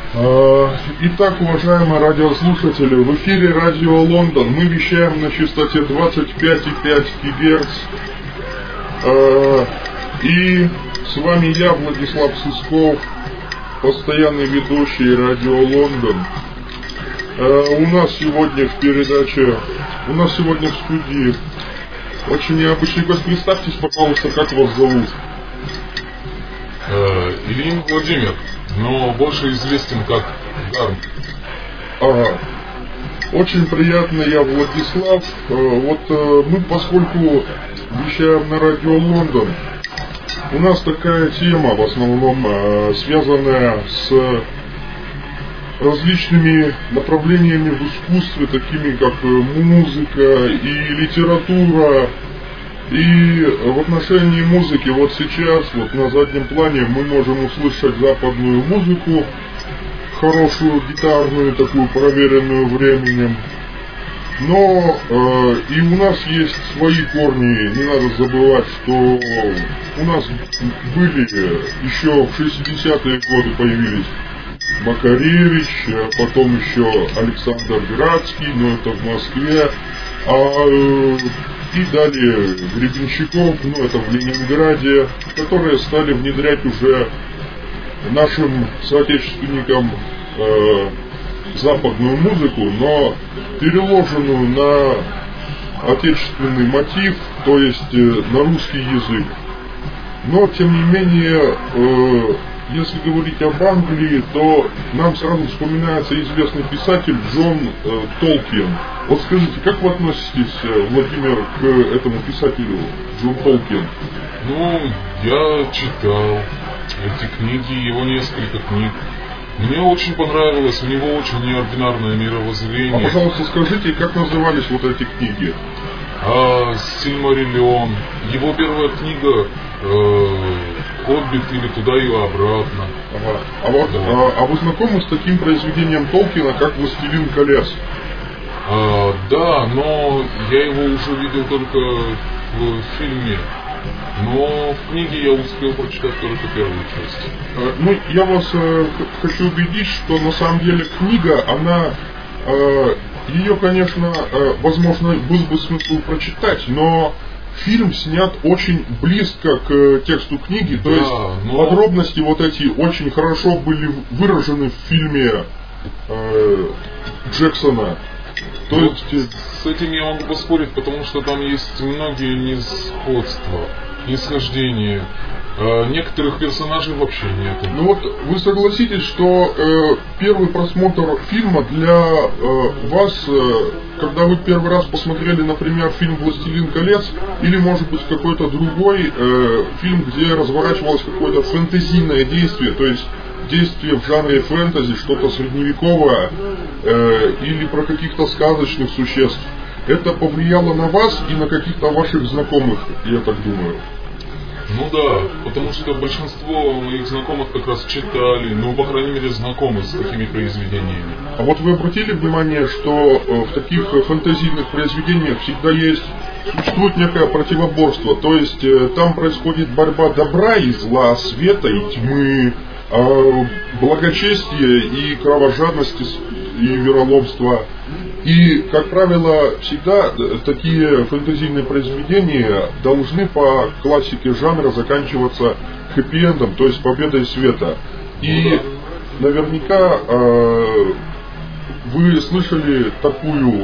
Итак, уважаемые радиослушатели, в эфире Радио Лондон. Мы вещаем на частоте 25,5 ГГц. И с вами я, Владислав Сысков, постоянный ведущий Радио Лондон. У нас сегодня в передаче, у нас сегодня в студии очень необычный гость. Представьтесь, пожалуйста, как вас зовут? Ильин Владимир, но больше известен как Гарм. Ага. Очень приятно, я Владислав. Мы, поскольку вещаем на Радио Лондон, у нас такая тема, в основном связанная с различными направлениями в искусстве, такими как музыка и литература. И в отношении музыки вот сейчас, вот на заднем плане, мы можем услышать западную музыку, хорошую гитарную, такую проверенную временем. Но и у нас есть свои корни, не надо забывать, что у нас были еще в 60-е годы появились Макаревич, потом еще Александр Градский, но это в Москве, и далее Гребенщиков, это в Ленинграде, которые стали внедрять уже нашим соотечественникам западную музыку, но переложенную на отечественный мотив, то есть на русский язык. Но, тем не менее, если говорить об Англии, то нам сразу вспоминается известный писатель Джон Толкин. Вот скажите, как вы относитесь, Владимир, к этому писателю Джон Толкин? Я читал эти книги, его несколько книг. Мне очень понравилось, у него очень неординарное мировоззрение. Пожалуйста, скажите, как назывались вот эти книги? Сильмариллион. Его первая книга «Хоббит» или «Туда и обратно». Ага. А вы знакомы с таким произведением Толкина, как «Властелин колец»? Да, но я его уже видел только в фильме. Но в книге я успел прочитать только первую часть. Я вас хочу убедить, что на самом деле книга, она, ее, конечно, возможно, был бы смысл прочитать, но фильм снят очень близко к тексту книги, то есть подробности вот эти очень хорошо были выражены в фильме Джексона. С этим я могу поспорить, потому что там есть многие несходства, нисхождения. Некоторых персонажей вообще нет. Вы согласитесь, что первый просмотр фильма для вас, когда вы первый раз посмотрели, например, фильм «Властелин колец», или, может быть, какой-то другой фильм, где разворачивалось какое-то фэнтезийное действие, то есть действие в жанре фэнтези, что-то средневековое, или про каких-то сказочных существ, это повлияло на вас и на каких-то ваших знакомых, я так думаю? Да, потому что большинство моих знакомых как раз читали, по крайней мере, знакомы с такими произведениями. А вот вы обратили внимание, что в таких фэнтезийных произведениях всегда существует некое противоборство, то есть там происходит борьба добра и зла, света и тьмы, благочестия и кровожадности и вероломства. И, как правило, всегда такие фэнтезийные произведения должны по классике жанра заканчиваться хэппи-эндом, то есть победой света. И наверняка вы слышали такую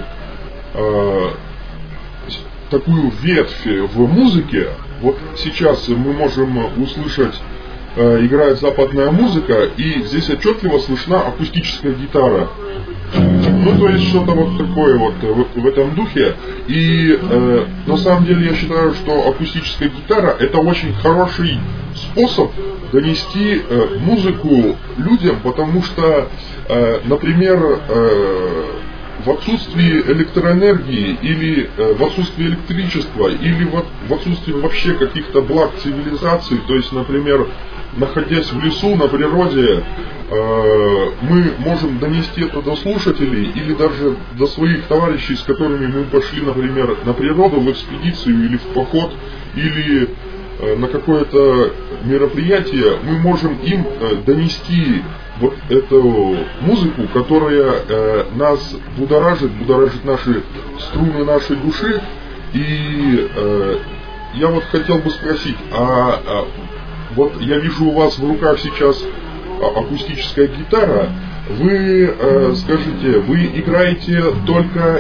ветвь в музыке. Вот сейчас мы можем услышать, играет западная музыка, и здесь отчетливо слышна акустическая гитара. То есть что-то вот такое вот в этом духе. И на самом деле я считаю, что акустическая гитара — это очень хороший способ донести музыку людям, потому что, например, в отсутствии электроэнергии или в отсутствии электричества или в отсутствии вообще каких-то благ цивилизации, то есть, например, находясь в лесу, на природе, мы можем донести это до слушателей или даже до своих товарищей, с которыми мы пошли, например, на природу, в экспедицию или в поход, или на какое-то мероприятие, мы можем им донести вот эту музыку, которая нас будоражит наши струны нашей души. И я вот хотел бы спросить, вот я вижу у вас в руках сейчас акустическая гитара. Вы скажите, вы играете только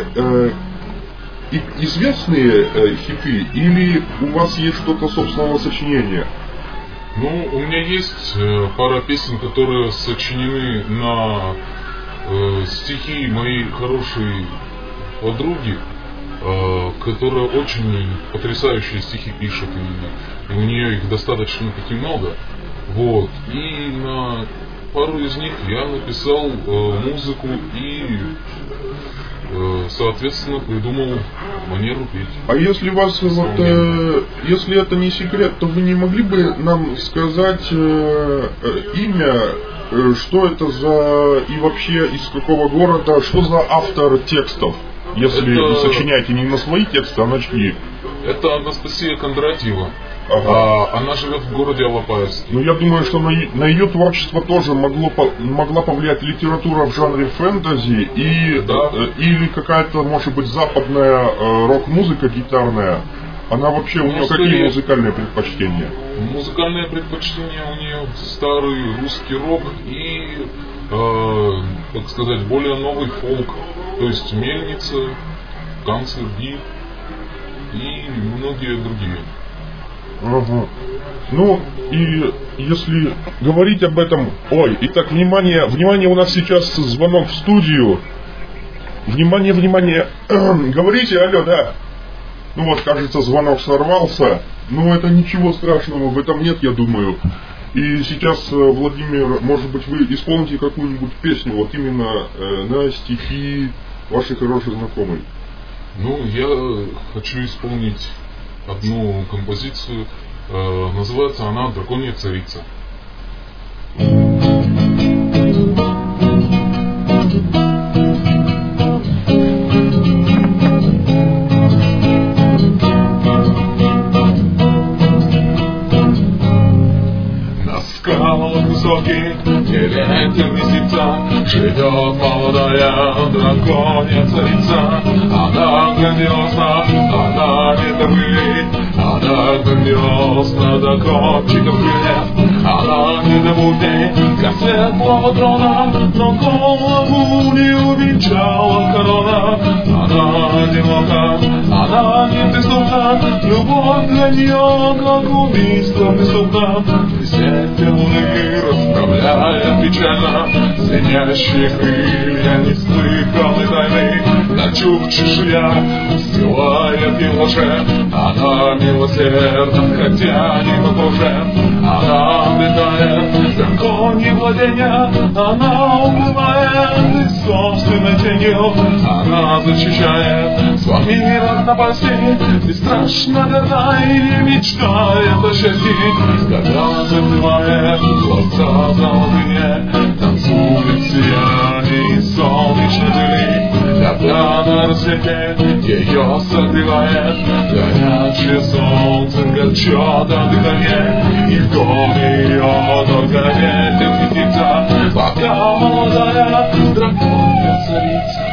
известные хиты или у вас есть что-то собственного сочинения? Ну, у меня есть пара песен, которые сочинены на стихи моей хорошей подруги, которая очень потрясающие стихи пишет, и у нее их достаточно таки много. Вот. И на пару из них я написал музыку и, соответственно, придумал манеру петь. А если вас если это не секрет, то вы не могли бы нам сказать имя, что это за и вообще из какого города, что за автор текстов? Если вы сочиняете не на свои тексты, а на чьи? Это Анастасия Кондратьева. Ага. Она живет в городе Алапаевске. Ну, я думаю, что на ее творчество тоже могла повлиять литература в жанре фэнтези или какая-то, может быть, западная рок-музыка гитарная. Она вообще, у нее какие музыкальные предпочтения? Музыкальные предпочтения у нее старый русский рок и, так сказать, более новый фолк. То есть Мельница, Канцлер-Ги и многие другие. Ага. Ну, и если говорить об этом... Ой, итак, внимание, у нас сейчас звонок в студию. Внимание. Говорите, алло, да. Ну вот, кажется, звонок сорвался. Но это ничего страшного, в этом нет, я думаю. И сейчас, Владимир, может быть, вы исполните какую-нибудь песню, вот именно на стихи вашей хорошей знакомой. Ну, я хочу исполнить одну композицию, называется она «Драконья царица». На скалах высоких, где ветер месяца, живет молодая драконья царица. Она грандиозна, она не добыть, она грандиозна до кончиков крыльев. Она не добудет, как светлого трона, но голову не увенчала корона. Она одинока, она не безумна, любовь для нее, как убийство преступно. При свете луны расправляет печально звенящие крылья неслыханной тайны. На чуб чешуя устилает его же, она милосердна, хотя не похожа. Она обретает драконье владения, она укрывает и собственной тенью. Она защищает свой мир от напасти, бесстрашно верна и не мечтает о счастье. Когда закрывает глаза золотые, танцует сияние солнечной дыри. Когда на рассвете ее согревает горячее солнце, горчет от дыхания. И в доме ее только ветер птица, пока молодая драконья царица.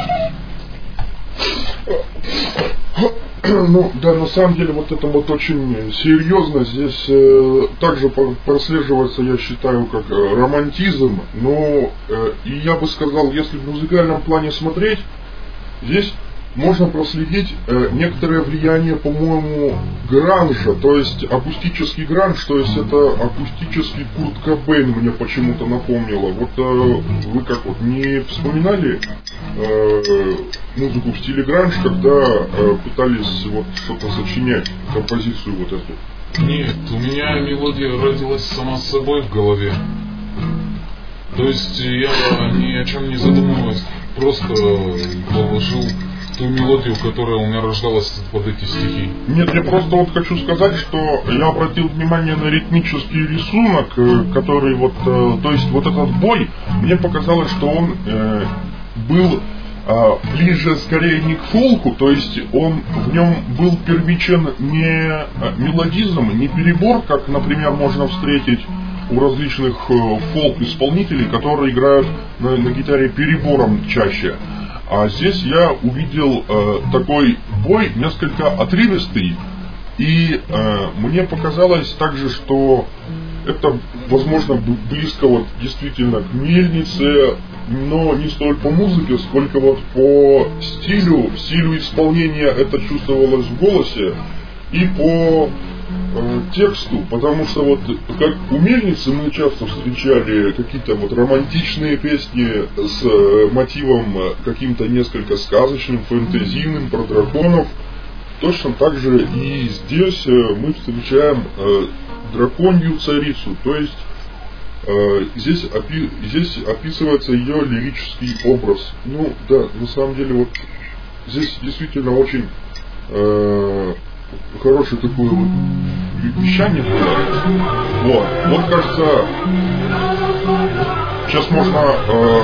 Ну, да, на самом деле, вот это вот очень серьезно. Здесь также прослеживается, я считаю, как романтизм. Но, и я бы сказал, если в музыкальном плане смотреть, здесь можно проследить некоторое влияние, по-моему, гранжа, то есть акустический гранж, то есть это акустический Курт Кобейн мне почему-то напомнило. Вот вы как вот не вспоминали музыку в стиле гранж, когда пытались вот что-то сочинять, композицию вот эту? Нет, у меня мелодия родилась сама с собой в голове. То есть я ни о чем не задумываясь, просто положил ту мелодию, которая у меня рождалась под эти стихи. Нет, я просто вот хочу сказать, что я обратил внимание на ритмический рисунок, который вот, то есть вот этот бой, мне показалось, что он был ближе скорее не к фолку, то есть он в нем был первичен не мелодизм, не перебор, как, например, можно встретить у различных фолк-исполнителей, которые играют на гитаре перебором чаще. А здесь я увидел такой бой несколько отрывистый, и мне показалось также, что это, возможно, близко вот действительно к мельнице, но не столько по музыке, сколько вот по стилю исполнения это чувствовалось в голосе и по тексту, потому что вот как у мельницы мы часто встречали какие-то вот романтичные песни с мотивом каким-то несколько сказочным, фэнтезийным, про драконов. Точно так же и здесь мы встречаем драконью царицу, то есть здесь описывается ее лирический образ. Ну да, на самом деле вот здесь действительно очень хорошее такое вот вещание было. Вот кажется, сейчас можно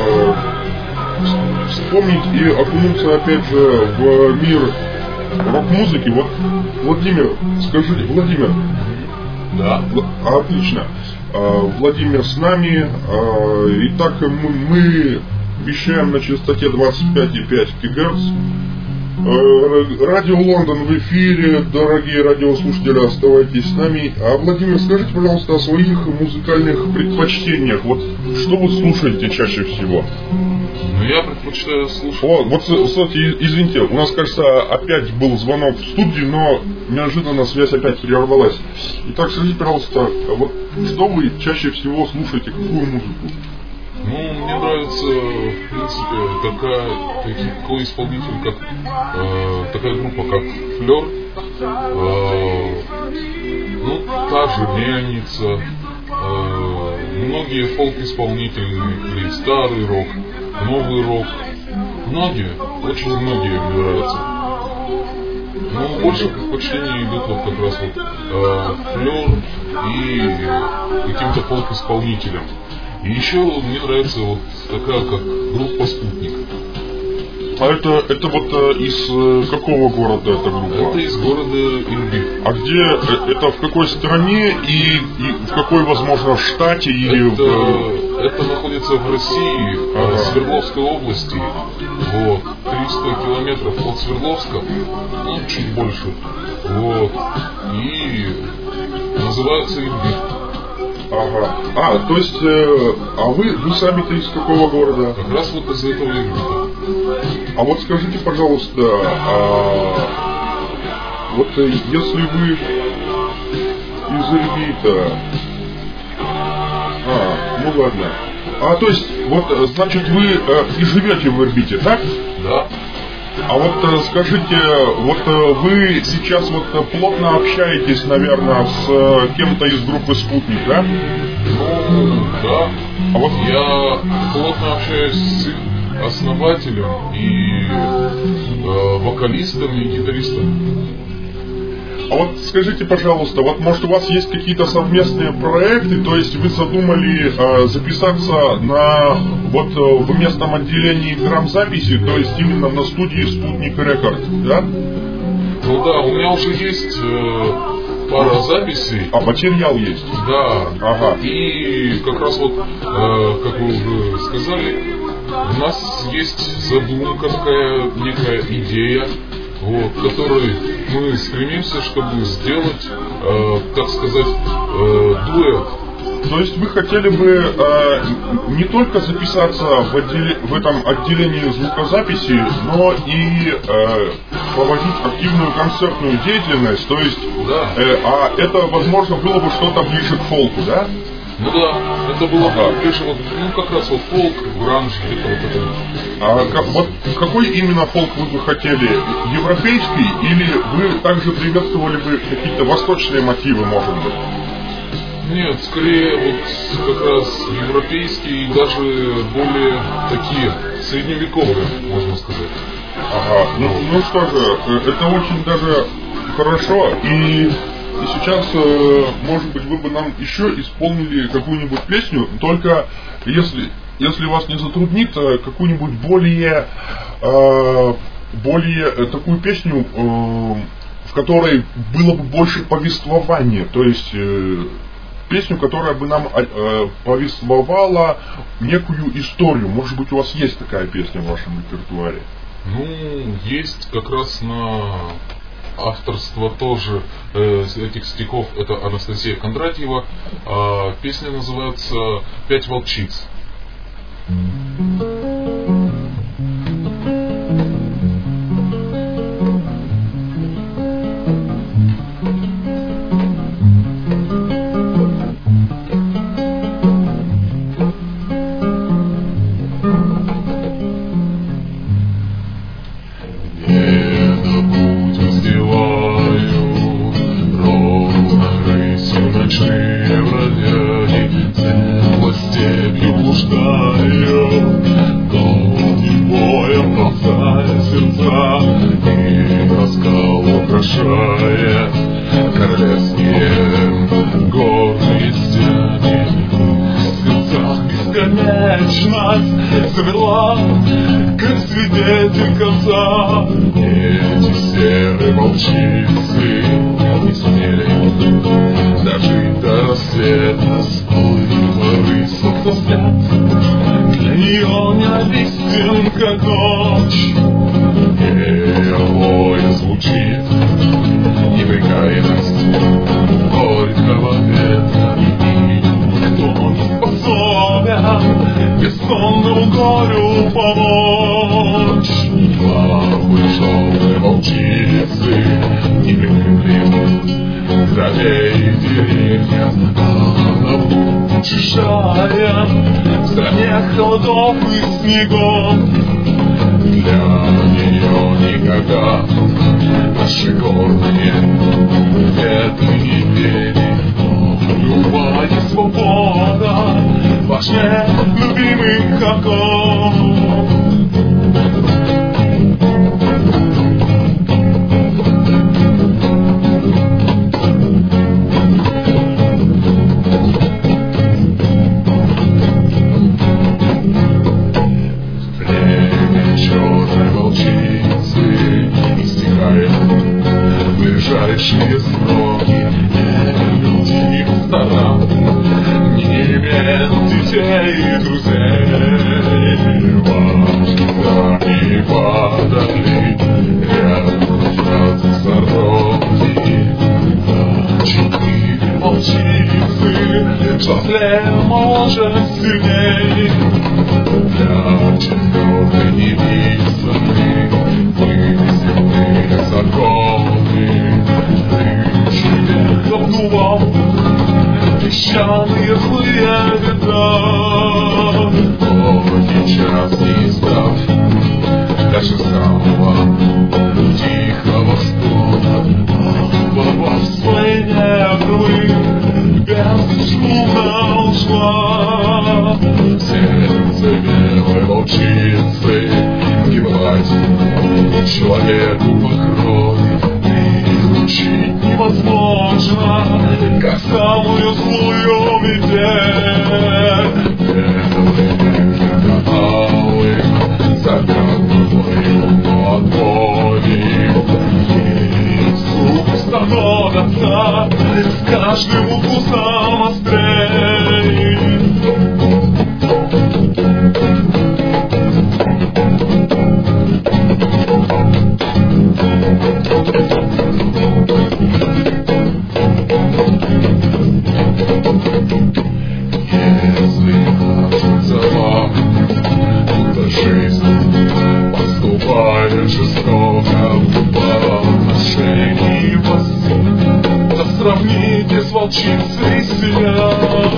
вспомнить и окунуться опять же в мир рок-музыки. Вот, Владимир, скажите, Владимир. Да. Отлично. Владимир с нами. Итак, мы вещаем на частоте 25,5 ГГц. Радио Лондон в эфире. Дорогие радиослушатели, оставайтесь с нами. А, Владимир, скажите, пожалуйста, о своих музыкальных предпочтениях. Вот что вы слушаете чаще всего? Ну, я предпочитаю слушать... Кстати, извините, у нас, кажется, опять был звонок в студии, но неожиданно связь опять прервалась. Итак, скажите, пожалуйста, вот что вы чаще всего слушаете, какую музыку? Ну, мне нравится, в принципе, такой исполнитель, как такая группа, как Флёр, ну, та же Мельница, многие фолк-исполнители, или старый рок, новый рок, очень многие мне нравятся. Ну, больше предпочтения идут вот как раз вот Флёр и каким-то фолк-исполнителям. И еще мне нравится вот такая, как группа «Спутник». А это вот из какого города эта группа? Это из города Ирбит. А где, это в какой стране и в какой, возможно, штате или Это находится в России, в Свердловской области, вот, 300 километров от Свердловска, ну, чуть больше, вот, и называется Ирбит. Ага. То есть, вы сами-то из какого города? Как раз вот из этого Ирбита. А вот скажите, пожалуйста, вот если вы из Ирбита, ну ладно. То есть, вот, значит, вы и живете в Ирбите, так? Да. А вот скажите, вот вы сейчас вот плотно общаетесь, наверное, с кем-то из группы «Спутник», да? Ну, да. А вот я плотно общаюсь с их основателем и вокалистом и гитаристом. А вот скажите, пожалуйста, вот может у вас есть какие-то совместные проекты, то есть вы задумали записаться на вот в местном отделении грамзаписи, то есть именно на студии «Спутник Рекорд», да? Ну да, у меня уже есть пара записей. Материал есть? Да. Ага. И как раз вот, как вы уже сказали, у нас есть задумка такая, некая идея, вот, которой мы стремимся, чтобы сделать, так сказать, дуэт. То есть вы хотели бы не только записаться в этом отделении звукозаписи, но и проводить активную концертную деятельность, то есть, да. А это, возможно, было бы что-то ближе к фолку, да? Ну да, это было бы ближе, вот, ну как раз вот фолк, гранж, где-то вот это. Вот какой именно фолк вы бы хотели? Европейский или вы также приветствовали бы какие-то восточные мотивы, может быть? Нет, скорее вот как раз европейские и даже более такие средневековые, можно сказать. Ага, ну что же, это очень даже хорошо. И сейчас, может быть, вы бы нам еще исполнили какую-нибудь песню, только если вас не затруднит, какую-нибудь более такую песню, в которой было бы больше повествования, то есть песню, которая бы нам повествовала некую историю. Может быть, у вас есть такая песня в вашем репертуаре? Ну, есть как раз на авторство тоже этих стихов, это Анастасия Кондратьева. Песня называется «Пять волчиц». Замерла, как свидетель конца. Эти серые волчицы не сумели дожить до рассвета. Сплыла рысом за взгляд, для нее ненавистен, как ночь. И обои звучит неприкаянность горького ветра. И никто не способен бессонному горю помочь. Лапы желтые волчицы не прикрыли траве и деревья, она чужая в стране холодов и снегов. Для нее никогда наши горные ветры не пели. Любая свобода важнее любимых оков. Время черной волчицы истекает ближайшие сроки. Люди стара, не имеют детей и друзей. Важно и подали рядом кружатся сороки. Четыре волчицы, взрослее, моложе, сильней. Для четвертой невиданной вынесены законы. Рычи обдувал песчаные злые ветра. Новый час не издав даже самого тихого стона. Попав в свои нервы, безшумно ушла. Сердце белой волчицы не бывать человеку по крови. Приручить невозможно, как самую злую метель. Белые каналы загадывают отбои. И зубы становятся с каждым укусом острей. Жестоко по отношению вас. Да сравните с волчицей себя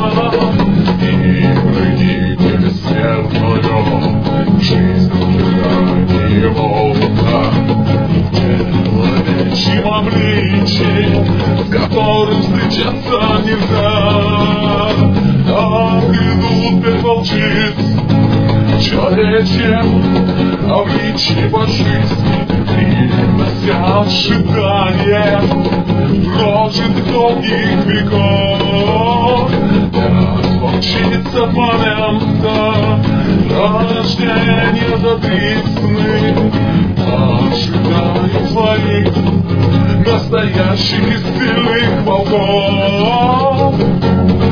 и пройдите бессмертную жизнь не волна. Человечьим обличием, с которым встречаться нельзя. Так идут пять волчиц человечьим обличье по жизни, принося ожидания прожитых долгих веков. Пять волчиц от момента рождения до весны ожидают своих настоящих и сильных волков.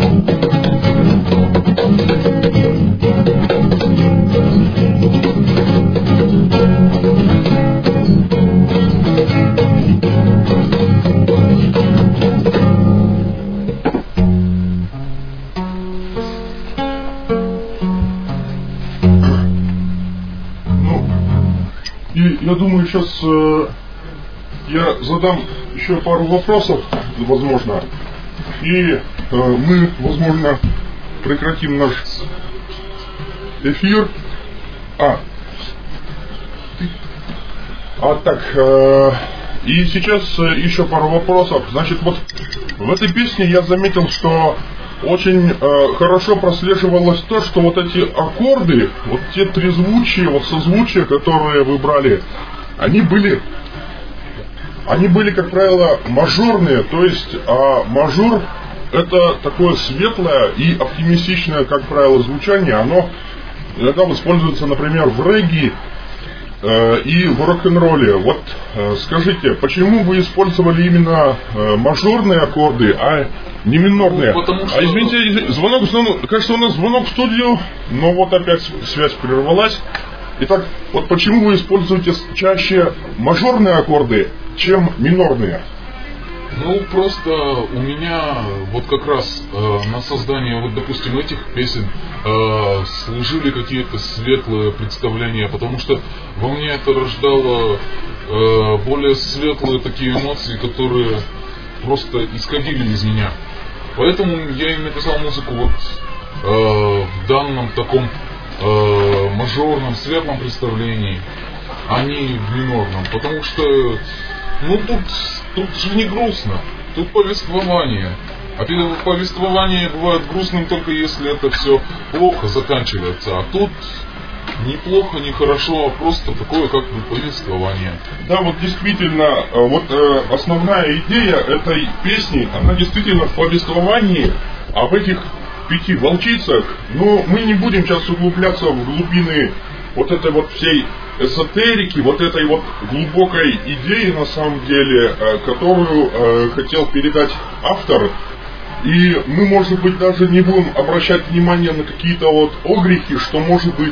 я думаю, сейчас я задам еще пару вопросов, возможно, и мы, возможно, прекратим наш эфир. И сейчас еще пару вопросов. Значит, вот в этой песне я заметил, что очень хорошо прослеживалось то, что вот эти аккорды, вот те трезвучие, вот созвучия, которые вы брали, они были, как правило, мажорные, то есть мажор это такое светлое и оптимистичное, как правило, звучание, оно иногда используется, например, в регги и в рок-н-ролле. Вот скажите, почему вы использовали именно мажорные аккорды, а не минорные? Потому что... Извините, звонок, кажется, у нас звонок в студию, но вот опять связь прервалась. Итак, вот почему вы используете чаще мажорные аккорды, чем минорные? Ну, просто у меня вот как раз на создание, вот, допустим, этих песен служили какие-то светлые представления, потому что во мне это рождало более светлые такие эмоции, которые просто исходили из меня. Поэтому я и написал музыку вот в данном таком мажорном, светлом представлении, а не в минорном, потому что ну тут же не грустно, тут повествование. А повествование бывает грустным только если это все плохо заканчивается. А тут ни плохо, ни хорошо, а просто такое как бы повествование. Да, вот действительно, вот основная идея этой песни, она действительно в повествовании об этих 5 волчицах. Но мы не будем сейчас углубляться в глубины вот этой вот всей эзотерики, вот этой вот глубокой идеи, на самом деле, которую хотел передать автор. И мы, может быть, даже не будем обращать внимание на какие-то вот огрехи, что, может быть,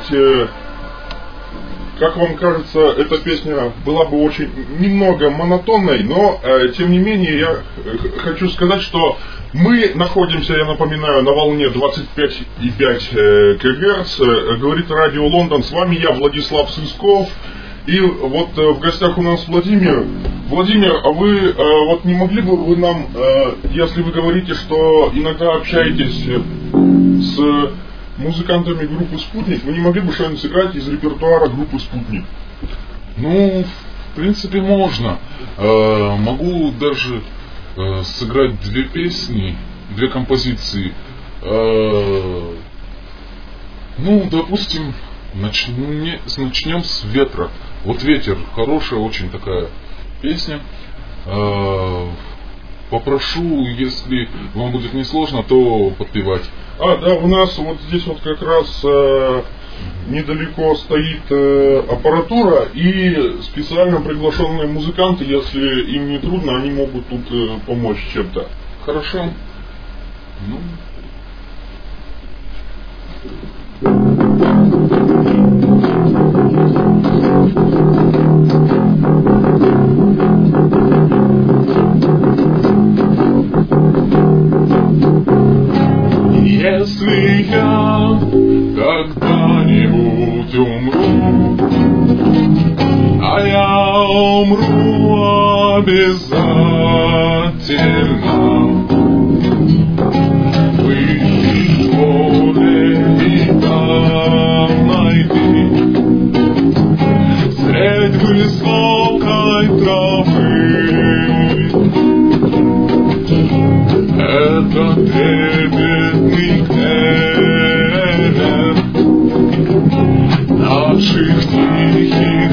как вам кажется, эта песня была бы очень немного монотонной, но, тем не менее, я хочу сказать, что мы находимся, я напоминаю, на волне 25,5 КГц, говорит Радио Лондон, с вами я, Владислав Сысков, и вот в гостях у нас Владимир. Владимир, а вы вот не могли бы вы нам, если вы говорите, что иногда общаетесь с музыкантами группы «Спутник», вы не могли бы что-нибудь сыграть из репертуара группы «Спутник»? Ну, в принципе, можно. Могу даже сыграть 2 песни, 2 композиции. Ну, допустим, начнем с «Ветра». Вот «Ветер» хорошая очень такая песня. Попрошу, если вам будет несложно, то подпевать. Да, у нас вот здесь вот как раз недалеко стоит аппаратура, и специально приглашенные музыканты, если им не трудно, они могут тут помочь чем-то. Хорошо. Ну. Если я когда-нибудь умру, а я умру обязательно, выйди в поле и там найди средь высокой травы этот трепетный клевер наших тихих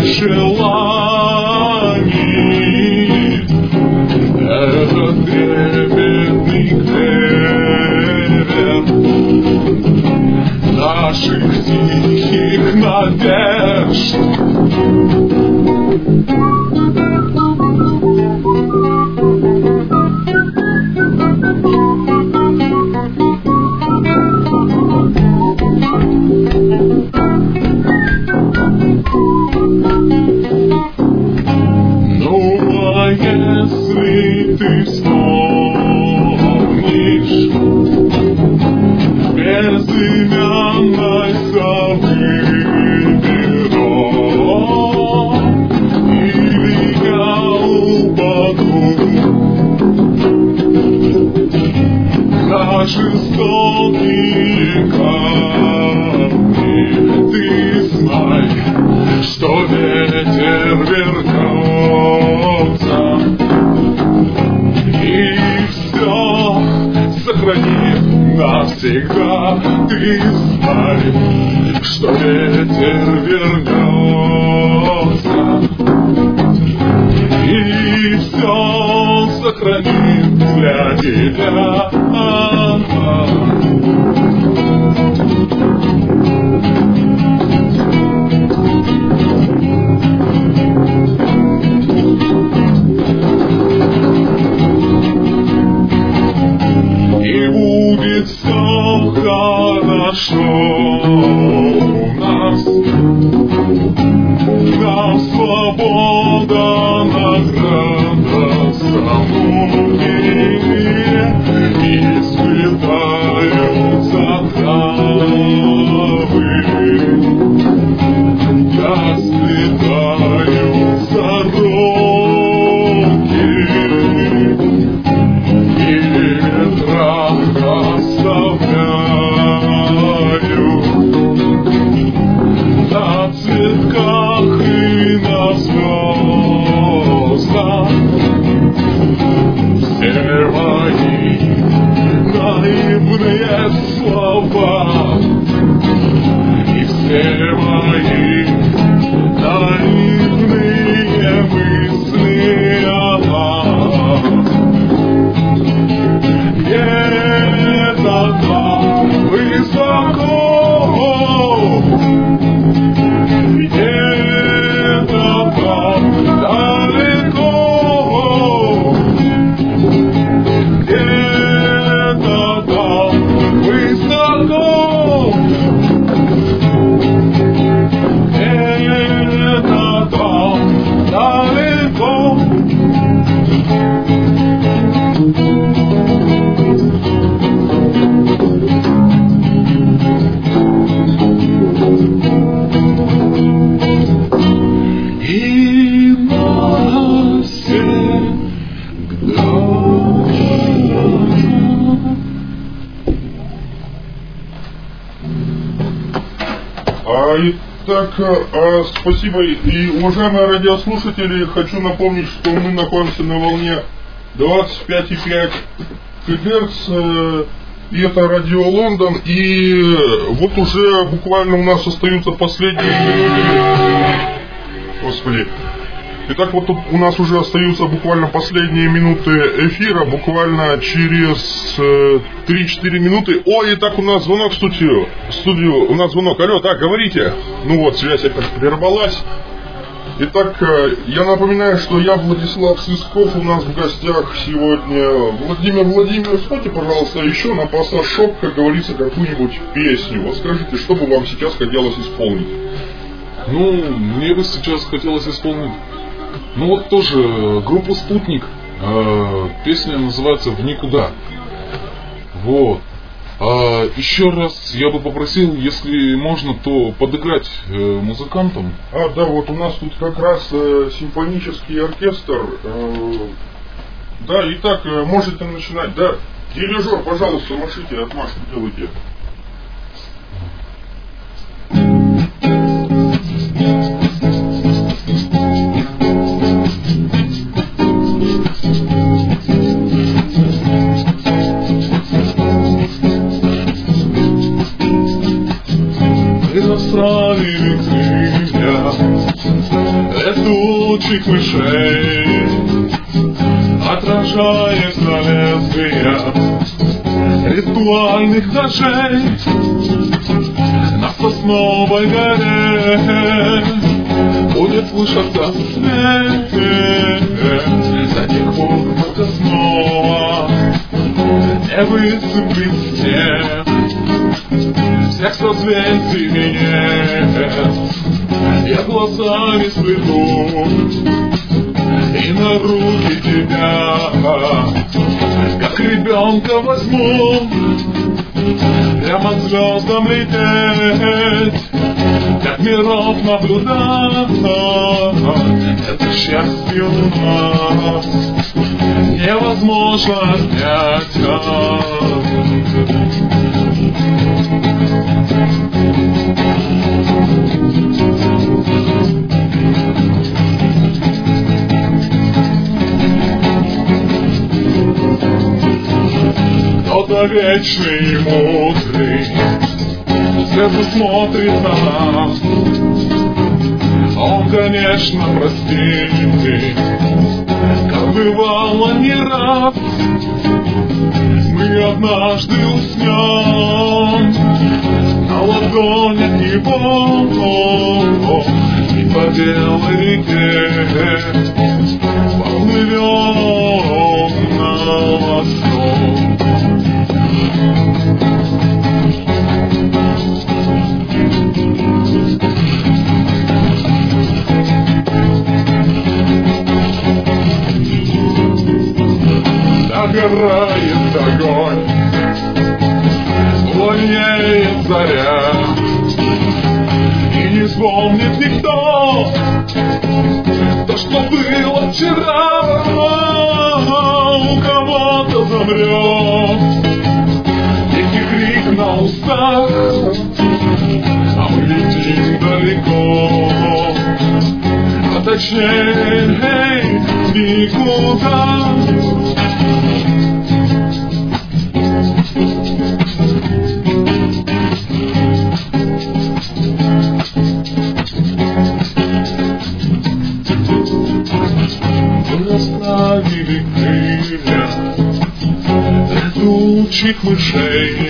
желаний. Этот трепетный клевер наших тихих надежд. Ну, а если ты вспомнишь безымянной совы перо, под жестокие камни. Ты знай, что ветер вернется и все сохранит навсегда. Ты знай, что ветер вернется и все сохранит для тебя. И будет все хорошо у нас. Нам свобода, награда, самуки, и сплетаются травы, да сплетаются руки, и ветра оставляю на цветках и на звездах. Все мои наивные слова и все мои наивные мысли где-то там высоко, где-то там далеко, где-то там высоко, где-то там далеко. И навсегда. Итак, спасибо. И, уважаемые радиослушатели, хочу напомнить, что мы находимся на волне 25,5 ГГц, и это радио Лондон, и вот уже буквально у нас остаются последние минуты. Господи. Итак, вот у нас уже остаются буквально последние минуты эфира, буквально через 3-4 минуты. Ой, итак, у нас звонок в студию. У нас звонок. Алло, так, говорите. Ну вот, связь опять прервалась. Итак, я напоминаю, что я Владислав Сысков, у нас в гостях сегодня Владимир, спойте, пожалуйста, еще на пассаж шок, как говорится, какую-нибудь песню. Вот скажите, что бы вам сейчас хотелось исполнить? Ну, мне бы сейчас хотелось исполнить, ну вот тоже группу «Спутник», песня называется «В никуда». Вот. Еще раз я бы попросил, если можно, то подыграть музыкантам. Да, вот у нас тут как раз симфонический оркестр. Да, итак, можете начинать. Да, дирижер, пожалуйста, машите, отмашку делайте. Расправили крылья летучих мышей, отражаясь на лезвия ритуальных ножей. На сосновой горе будет слышаться смех до тех пор, пока снова не высыпет снег. Всех созвездий нет, я глазами сплету и на руки тебя, как ребенка возьму, прямо к звездам лететь, как миров наблюдать. Это счастье у нас невозможно отнять. Кто-то вечный и мудрый сверху смотрит на нас. Он, конечно, простит, как бывало не раз. Мы однажды уснем на ладонях его, и по белой реке поплывем на восток. Догорает огонь, пламенеет заря, и не вспомнит никто то, что было вчера. У кого-то замрет тихий крик на устах, а мы летим далеко, а точнее никуда. Расправили крылья летучих мышей,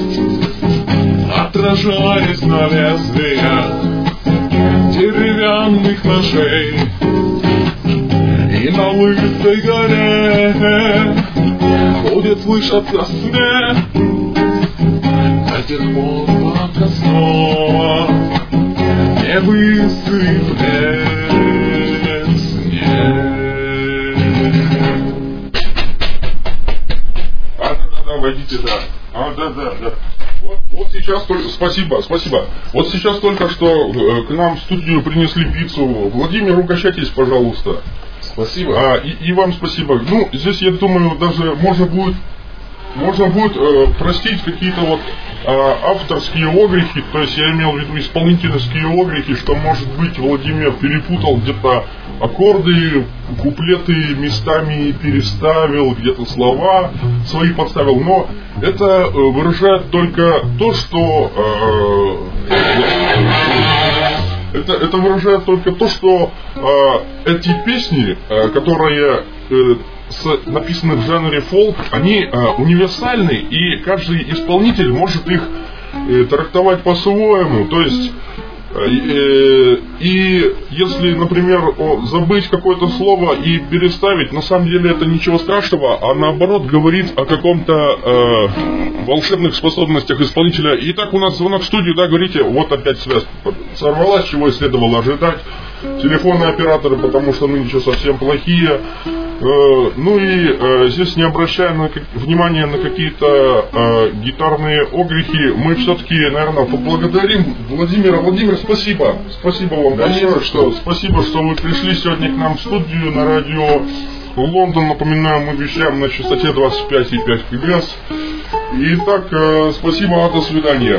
отражаясь на лезвиях деревянных ножей. И на лысой горе ходит, слышаться смех до тех пор, пока снова не высыплет снег. Войдите, да. Да. Вот сейчас только... Спасибо. Вот сейчас только что к нам в студию принесли пиццу. Владимир, угощайтесь, пожалуйста. Спасибо. И вам спасибо. Ну, здесь, я думаю, даже можно будет простить какие-то вот авторские огрехи, то есть я имел в виду исполнительские огрехи, что, может быть, Владимир перепутал где-то аккорды, куплеты местами переставил, где-то слова свои подставил, но это выражает только то, что это выражает только то, что эти песни, которые написаны в жанре фолк, они универсальны, и каждый исполнитель может их трактовать по-своему. То есть, и если, например, забыть какое-то слово и переставить, на самом деле это ничего страшного, а наоборот говорит о каком-то волшебных способностях исполнителя. Итак, у нас звонок в студию, да, говорите, вот опять связь сорвалась, чего и следовало ожидать. Телефонные операторы, потому что нынче совсем плохие. Ну и здесь, не обращая внимания на какие-то гитарные огрехи, мы все-таки, наверное, поблагодарим Владимира. Владимир, спасибо. Спасибо вам большое, спасибо, что вы пришли сегодня к нам в студию на радио Лондон. Напоминаю, мы вещаем на частоте 25,5 КГС. Итак, спасибо, до свидания.